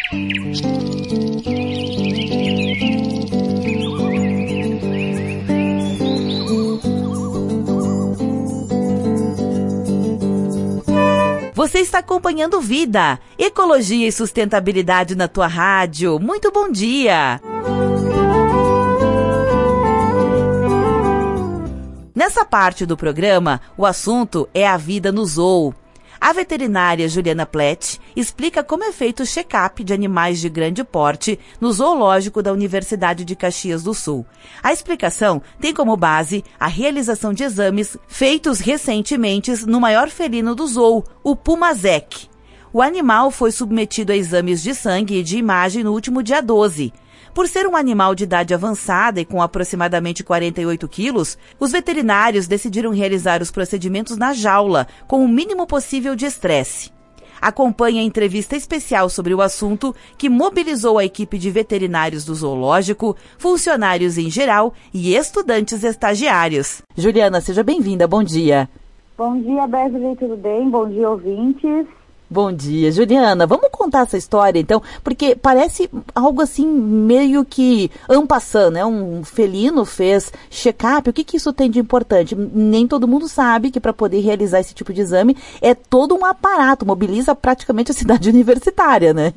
Você está acompanhando Vida, Ecologia e Sustentabilidade na tua rádio. Muito bom dia! Nessa parte do programa, o assunto é a vida no zoo. A veterinária Juliana Plett explica como é feito o check-up de animais de grande porte no zoológico da Universidade de Caxias do Sul. A explicação tem como base a realização de exames feitos recentemente no maior felino do zoo, o Pumazec. O animal foi submetido a exames de sangue e de imagem no último dia 12. Por ser um animal de idade avançada e com aproximadamente 48 quilos, os veterinários decidiram realizar os procedimentos na jaula, com o mínimo possível de estresse. Acompanhe a entrevista especial sobre o assunto que mobilizou a equipe de veterinários do zoológico, funcionários em geral e estudantes estagiários. Juliana, seja bem-vinda. Bom dia. Bom dia, Beverly. Tudo bem? Bom dia, ouvintes. Bom dia, Juliana. Vamos contar essa história, então, porque parece algo assim, meio que en passant, né? Um felino fez check-up. O que isso tem de importante? Nem todo mundo sabe que para poder realizar esse tipo de exame é todo um aparato, mobiliza praticamente a cidade universitária, né?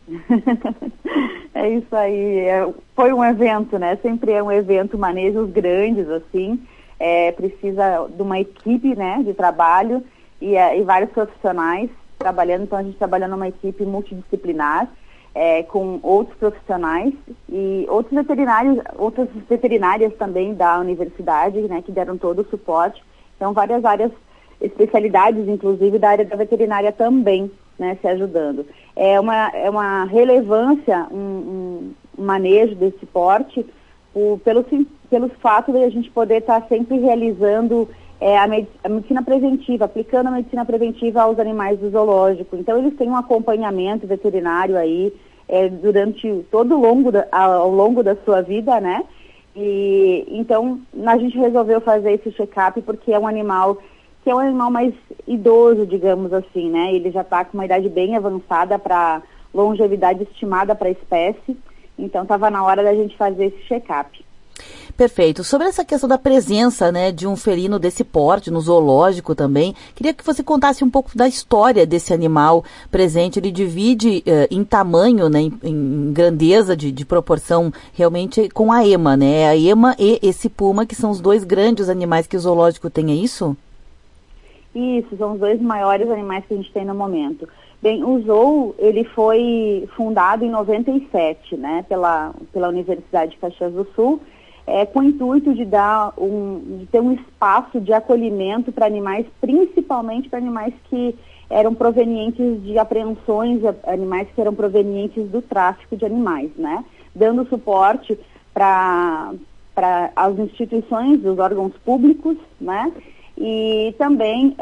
É isso aí. Foi um evento, né? Sempre é um evento, manejos grandes, assim. Precisa de uma equipe, né, de trabalho e vários profissionais trabalhando. Então a gente trabalha numa equipe multidisciplinar com outros profissionais e outras veterinárias também da universidade, né, que deram todo o suporte. Então várias áreas, especialidades inclusive da área da veterinária também, né, se ajudando. É uma relevância, um manejo desse porte pelo fato de a gente poder estar sempre realizando a medicina preventiva, aplicando a medicina preventiva aos animais do zoológico. Então, eles têm um acompanhamento veterinário aí durante ao longo da sua vida, né? E então, a gente resolveu fazer esse check-up porque é um animal que é um animal mais idoso, digamos assim, né? Ele já está com uma idade bem avançada para longevidade estimada para a espécie. Então, estava na hora da gente fazer esse check-up. Perfeito. Sobre essa questão da presença, né, de um felino desse porte, no zoológico também, queria que você contasse um pouco da história desse animal presente. Ele divide em tamanho, né, em grandeza de proporção realmente com a ema, né? A ema e esse puma, que são os dois grandes animais que o zoológico tem, é isso? Isso, são os dois maiores animais que a gente tem no momento. Bem, o zoo, ele foi fundado em 97, né, pela Universidade de Caxias do Sul, com o intuito de ter um espaço de acolhimento para animais, principalmente para animais que eram provenientes de apreensões, animais que eram provenientes do tráfico de animais, né? Dando suporte para as instituições, dos órgãos públicos, né? E também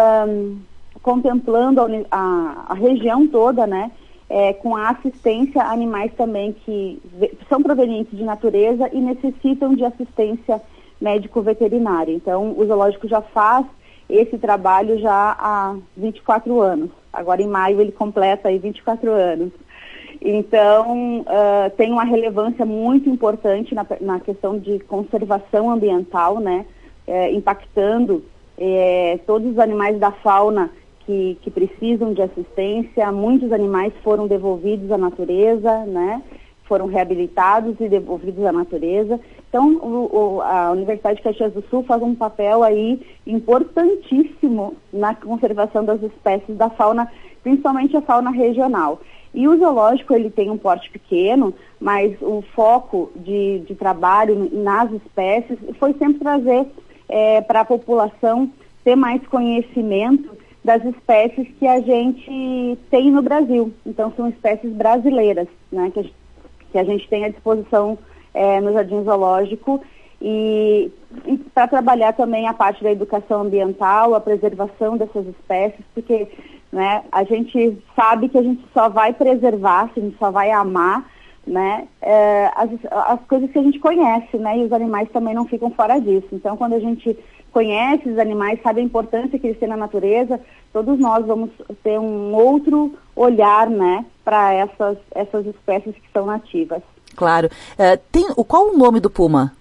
contemplando a região toda, né? Com a assistência a animais também que são provenientes de natureza e necessitam de assistência médico-veterinária. Então, o zoológico já faz esse trabalho já há 24 anos. Agora, em maio, ele completa aí 24 anos. Então, tem uma relevância muito importante na questão de conservação ambiental, né? Impactando todos os animais da fauna que precisam de assistência. Muitos animais foram devolvidos à natureza, né? Foram reabilitados e devolvidos à natureza. Então, a Universidade de Caxias do Sul faz um papel aí importantíssimo na conservação das espécies da fauna, principalmente a fauna regional. E o zoológico, ele tem um porte pequeno, mas o foco de trabalho nas espécies foi sempre trazer para a população ter mais conhecimento das espécies que a gente tem no Brasil. Então, são espécies brasileiras, né, que a gente tem à disposição no Jardim Zoológico, e para trabalhar também a parte da educação ambiental, a preservação dessas espécies, porque, né, a gente sabe que a gente só vai preservar, a gente só vai amar, né, as coisas que a gente conhece, né, e os animais também não ficam fora disso. Então, quando a gente conhece os animais, sabe a importância que eles têm na natureza, todos nós vamos ter um outro olhar, né, para essas espécies que são nativas. Claro. Qual o nome do puma?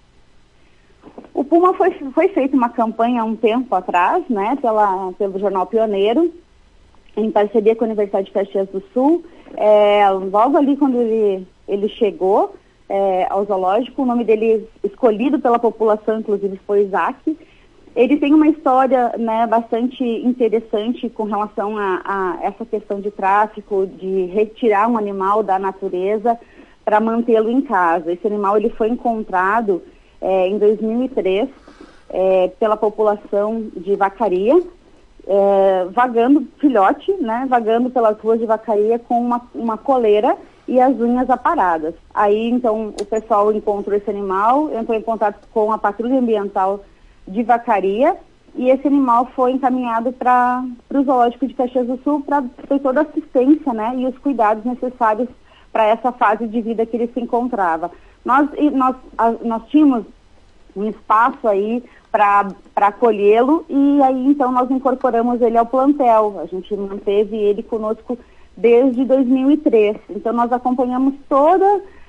O puma foi feita uma campanha há um tempo atrás, né, pelo Jornal Pioneiro, em parceria com a Universidade de Caxias do Sul. Logo ali quando ele chegou ao zoológico, o nome dele escolhido pela população, inclusive, foi Isaac. Ele tem uma história, né, bastante interessante com relação a essa questão de tráfico, de retirar um animal da natureza para mantê-lo em casa. Esse animal ele foi encontrado em 2003 pela população de Vacaria, vagando, filhote, né, vagando pelas ruas de Vacaria com uma coleira e as unhas aparadas. Aí, então, o pessoal encontrou esse animal, entrou em contato com a Patrulha Ambiental de Vacaria, e esse animal foi encaminhado para o Zoológico de Caxias do Sul para ter toda a assistência, né, e os cuidados necessários para essa fase de vida que ele se encontrava. Nós tínhamos um espaço aí para acolhê-lo, e aí então nós incorporamos ele ao plantel. A gente manteve ele conosco desde 2003. Então nós acompanhamos todo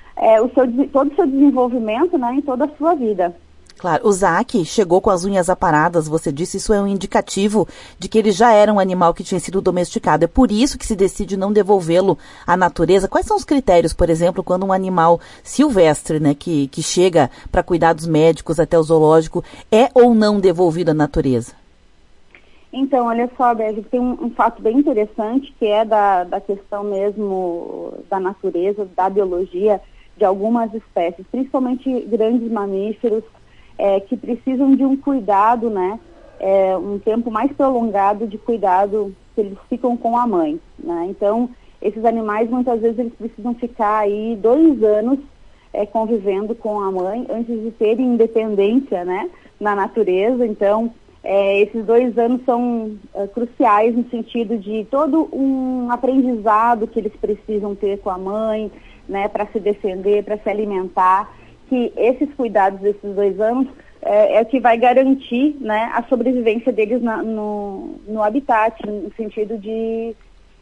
o seu desenvolvimento, né, em toda a sua vida. Claro, o Zack chegou com as unhas aparadas, você disse, isso é um indicativo de que ele já era um animal que tinha sido domesticado. É por isso que se decide não devolvê-lo à natureza. Quais são os critérios, por exemplo, quando um animal silvestre, né, que chega para cuidados médicos até o zoológico, é ou não devolvido à natureza? Então, olha só, Beth, tem um fato bem interessante que é da questão mesmo da natureza, da biologia de algumas espécies, principalmente grandes mamíferos, que precisam de um cuidado, né, um tempo mais prolongado de cuidado, que eles ficam com a mãe, né? Então, esses animais, muitas vezes, eles precisam ficar aí 2 anos convivendo com a mãe antes de terem independência, né, na natureza. Então, esses 2 anos são cruciais no sentido de todo um aprendizado que eles precisam ter com a mãe, né, para se defender, para se alimentar, que esses cuidados desses 2 anos é o que vai garantir, né, a sobrevivência deles no habitat, no sentido de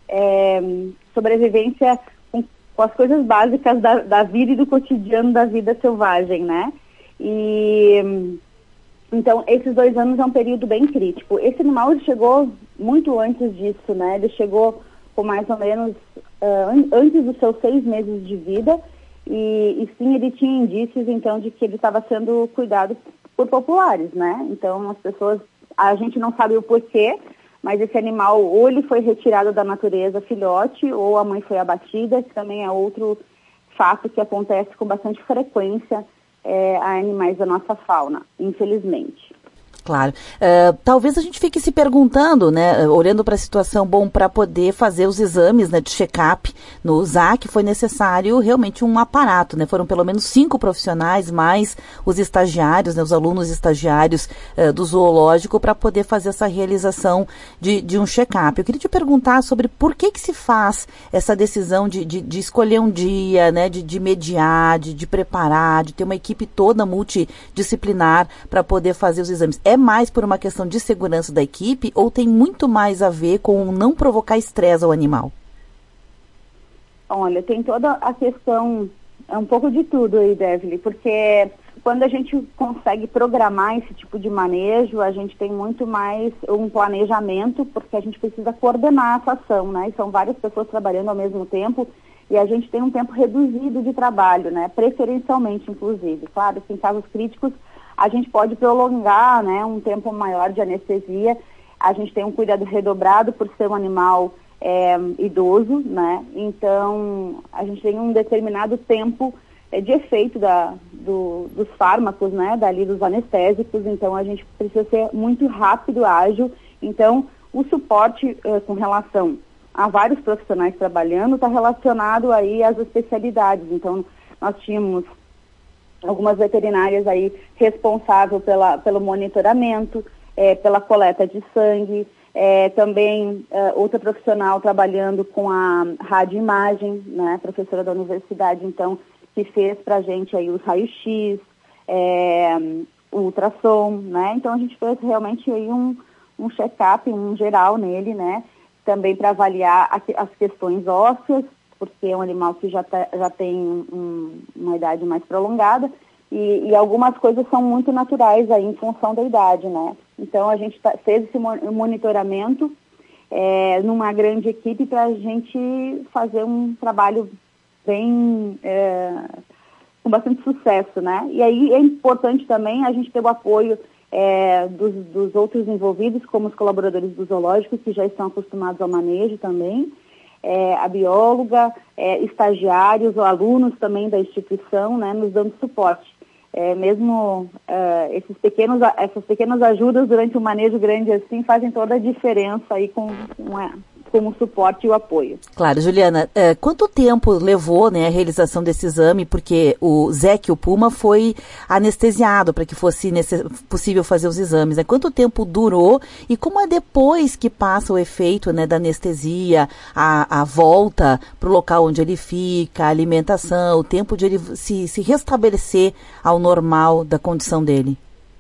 sobrevivência com as coisas básicas da vida e do cotidiano da vida selvagem, né? E então esses 2 anos é um período bem crítico. Esse animal chegou muito antes disso, né? Ele chegou com mais ou menos antes dos seus 6 meses de vida. E sim, ele tinha indícios, então, de que ele estava sendo cuidado por populares, né? Então, a gente não sabe o porquê, mas esse animal, ou ele foi retirado da natureza filhote, ou a mãe foi abatida, que também é outro fato que acontece com bastante frequência a animais da nossa fauna, infelizmente. Claro. Talvez a gente fique se perguntando, né, olhando para a situação, para poder fazer os exames, né, de check-up no ZAC, foi necessário realmente um aparato, né, foram pelo menos 5 profissionais, mais os estagiários, né, os alunos estagiários do zoológico, para poder fazer essa realização de um check-up. Eu queria te perguntar sobre por que se faz essa decisão de escolher um dia, né, de mediar, de preparar, de ter uma equipe toda multidisciplinar para poder fazer os exames. É mais por uma questão de segurança da equipe ou tem muito mais a ver com não provocar estresse ao animal? Olha, tem toda a questão, um pouco de tudo aí, Devli, porque quando a gente consegue programar esse tipo de manejo, a gente tem muito mais um planejamento, porque a gente precisa coordenar essa ação, né? E são várias pessoas trabalhando ao mesmo tempo e a gente tem um tempo reduzido de trabalho, né? Preferencialmente, inclusive. Claro, em casos críticos, a gente pode prolongar, né, um tempo maior de anestesia. A gente tem um cuidado redobrado por ser um animal idoso, né? Então, a gente tem um determinado tempo de efeito dos fármacos, né, dali dos anestésicos. Então, a gente precisa ser muito rápido, ágil. Então, o suporte com relação a vários profissionais trabalhando está relacionado aí às especialidades. Então, nós tínhamos algumas veterinárias aí responsáveis pelo monitoramento, pela coleta de sangue, também outra profissional trabalhando com a radioimagem, né, professora da universidade, então, que fez para a gente aí os raios-x, o ultrassom, né? Então a gente fez realmente aí um check-up, um geral nele, né? Também para avaliar as questões ósseas, porque é um animal que já tem uma idade mais prolongada, e algumas coisas são muito naturais aí em função da idade, né? Então a gente fez esse monitoramento numa grande equipe para a gente fazer um trabalho bem com bastante sucesso, né? E aí é importante também a gente ter o apoio dos outros envolvidos, como os colaboradores do zoológico, que já estão acostumados ao manejo também, a bióloga, estagiários ou alunos também da instituição, né, nos dando suporte. Mesmo essas pequenas ajudas durante um manejo grande assim fazem toda a diferença aí com o suporte e o apoio. Claro, Juliana, quanto tempo levou, né, a realização desse exame? Porque o Zeke, o puma, foi anestesiado para que fosse possível fazer os exames, né? Quanto tempo durou e como é depois que passa o efeito, né, da anestesia, a volta para o local onde ele fica, a alimentação, o tempo de ele se restabelecer ao normal da condição dele?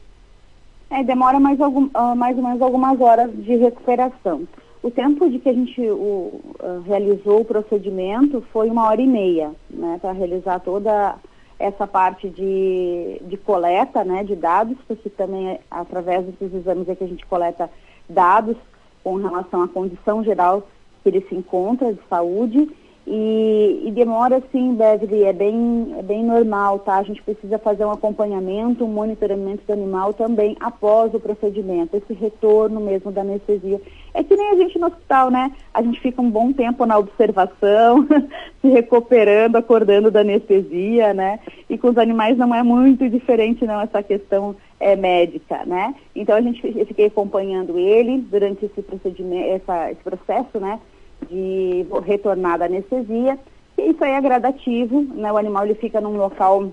Demora mais ou menos algumas horas de recuperação. O tempo de que a gente realizou o procedimento foi 1h30, né, para realizar toda essa parte de coleta, né, de dados, porque também através desses exames é que a gente coleta dados com relação à condição geral que ele se encontra de saúde. E demora, sim, Beverly, é bem normal, tá? A gente precisa fazer um acompanhamento, um monitoramento do animal também após o procedimento, esse retorno mesmo da anestesia. É que nem a gente no hospital, né? A gente fica um bom tempo na observação, se recuperando, acordando da anestesia, né? E com os animais não é muito diferente, não, essa questão médica, né? Então eu fiquei acompanhando ele durante esse procedimento, esse processo, né, de retornar da anestesia, e isso aí é gradativo, né? O animal ele fica num local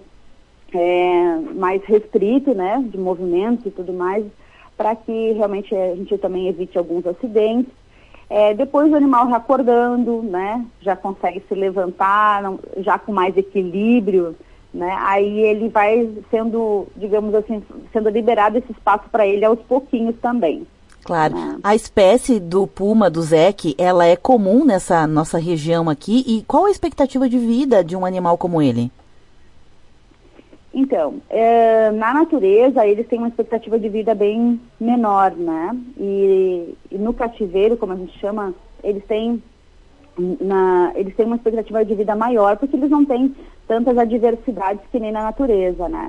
mais restrito, né, de movimento e tudo mais, para que realmente a gente também evite alguns acidentes. Depois o animal acordando, né, já consegue se levantar, já com mais equilíbrio, né, aí ele vai sendo, digamos assim, sendo liberado esse espaço para ele aos pouquinhos também. Claro. A espécie do puma, do Zeke, ela é comum nessa nossa região aqui. E qual a expectativa de vida de um animal como ele? Então, na natureza, eles têm uma expectativa de vida bem menor, né? E no cativeiro, como a gente chama, eles têm uma expectativa de vida maior, porque eles não têm tantas adversidades que nem na natureza, né?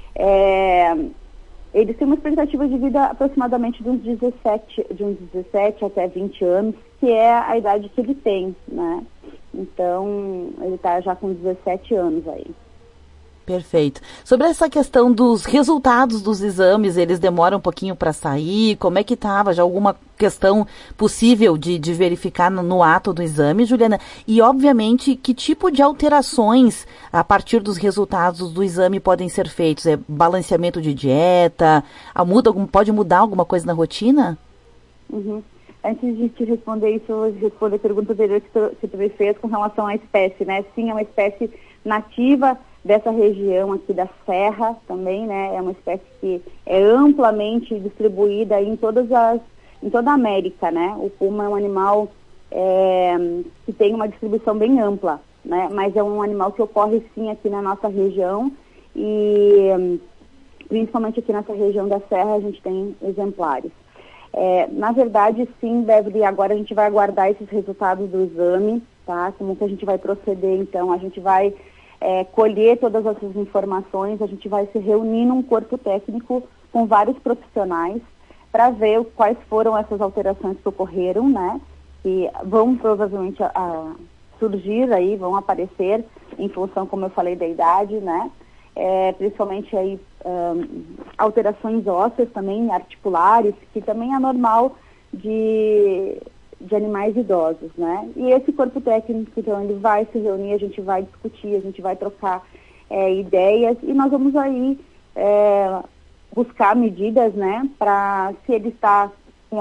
Eles têm uma expectativa de vida aproximadamente de uns 17 até 20 anos, que é a idade que ele tem, né? Então, ele está já com 17 anos aí. Perfeito. Sobre essa questão dos resultados dos exames, eles demoram um pouquinho para sair? Como é que estava? Já alguma questão possível de verificar no ato do exame, Juliana? E, obviamente, que tipo de alterações a partir dos resultados do exame podem ser feitos? Balanceamento de dieta? Pode mudar alguma coisa na rotina? Uhum. Antes de te responder isso, eu vou responder a pergunta anterior que tu me fez com relação à espécie, né? Sim, é uma espécie nativa dessa região aqui da Serra também, né? É uma espécie que é amplamente distribuída em toda a América, né? O puma é um animal que tem uma distribuição bem ampla, né? Mas é um animal que ocorre sim aqui na nossa região e principalmente aqui nessa região da Serra a gente tem exemplares. Na verdade, sim, Beverly, agora a gente vai aguardar esses resultados do exame, tá? Como que a gente vai proceder, então? A gente vai colher todas essas informações, a gente vai se reunir num corpo técnico com vários profissionais para ver quais foram essas alterações que ocorreram, né? Que vão provavelmente surgir aí, vão aparecer em função, como eu falei, da idade, né? Principalmente aí alterações ósseas também, articulares, que também é normal de animais idosos, né? E esse corpo técnico, então, ele vai se reunir, a gente vai discutir, a gente vai trocar ideias e nós vamos aí buscar medidas, né? Para se ele está com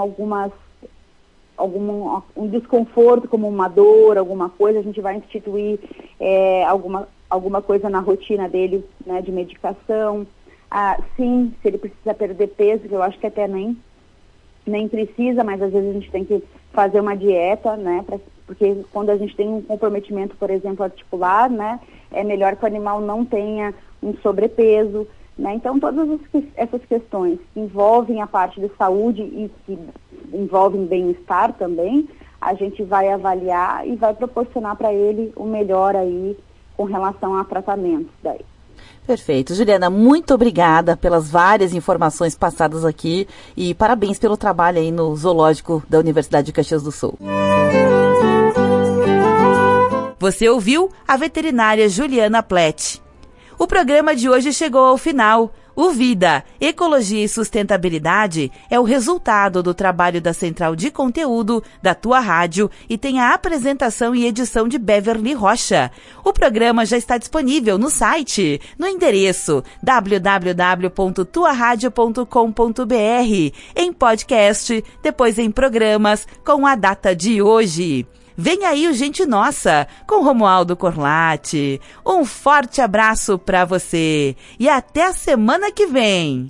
um desconforto, como uma dor, alguma coisa, a gente vai instituir alguma coisa na rotina dele, né? De medicação. Sim, se ele precisa perder peso, que eu acho que até nem precisa, mas às vezes a gente tem que fazer uma dieta, né, porque quando a gente tem um comprometimento, por exemplo, articular, né, é melhor que o animal não tenha um sobrepeso, né, então todas essas questões que envolvem a parte de saúde e que envolvem bem-estar também, a gente vai avaliar e vai proporcionar para ele o melhor aí com relação a tratamentos daí. Perfeito. Juliana, muito obrigada pelas várias informações passadas aqui e parabéns pelo trabalho aí no Zoológico da Universidade de Caxias do Sul. Você ouviu a veterinária Juliana Plett. O programa de hoje chegou ao final. O Vida, Ecologia e Sustentabilidade é o resultado do trabalho da Central de Conteúdo da Tua Rádio e tem a apresentação e edição de Beverly Rocha. O programa já está disponível no site, no endereço www.tuaradio.com.br, em podcast, depois em programas com a data de hoje. Vem aí o Gente Nossa, com Romualdo Corlatti. Um forte abraço para você e até a semana que vem.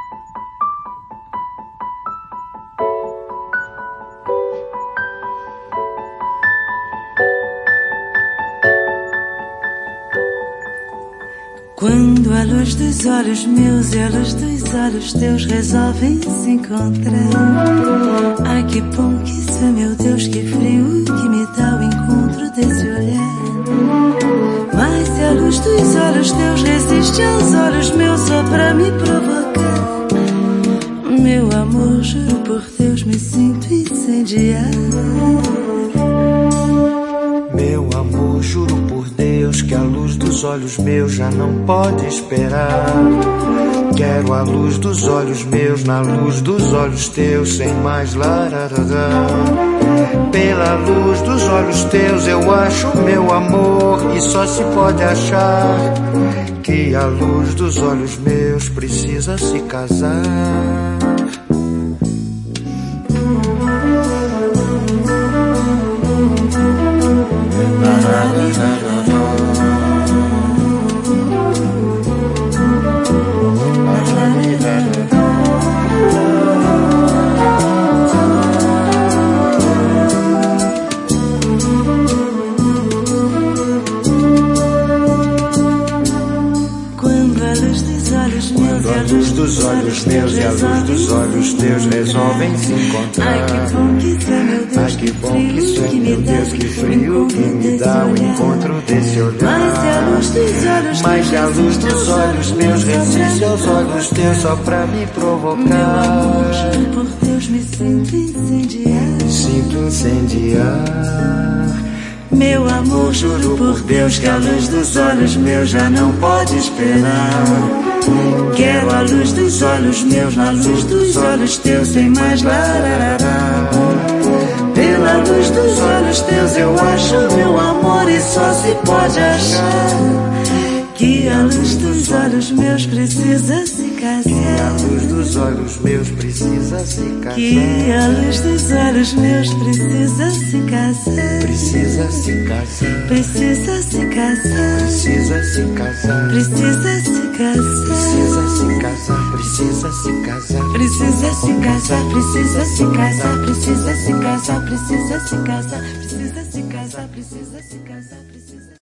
Quando a luz dos olhos meus e a luz dos olhos teus resolvem se encontrar, ai que bom que isso é, meu Deus, que frio que me dá o encontro desse olhar. Mas se a luz dos olhos teus resiste aos olhos meus só pra me provocar, meu amor, juro por Deus, me sinto incendiar. Meu amor, juro por Deus que a luz dos olhos meus já não pode esperar. Quero a luz dos olhos meus na luz dos olhos teus, sem mais lararará. Pela luz dos olhos teus eu acho meu amor, e só se pode achar que a luz dos olhos meus precisa se casar. Dos olhos meus e a luz dos olhos teus resolvem se encontrar. Ai que bom que isso é, meu Deus, ai que bom que isso é, meu Deus, que frio que me dá o encontro desse olhar. Mas se a luz dos olhos meus resiste aos olhos teus só pra me provocar, meu amor, juro por Deus, me sinto incendiar. Sinto incendiar. Meu amor, juro por Deus que a luz dos olhos meus já não pode esperar. Quero a luz dos olhos meus na luz dos olhos teus, sem mais lararará. Pela luz dos olhos teus eu acho meu amor, e só se pode achar que a luz dos olhos meus precisa se casar. Que a luz dos olhos meus precisa se casar. Que a luz dos olhos meus precisa se casar. Precisa se casar. Precisa se casar. Precisa se casar. Precisa se casar. Precisa se casar. Precisa se casar. Precisa se casar. Precisa se casar. Precisa se casar. Precisa se casar. Precisa se casar. Precisa se casar.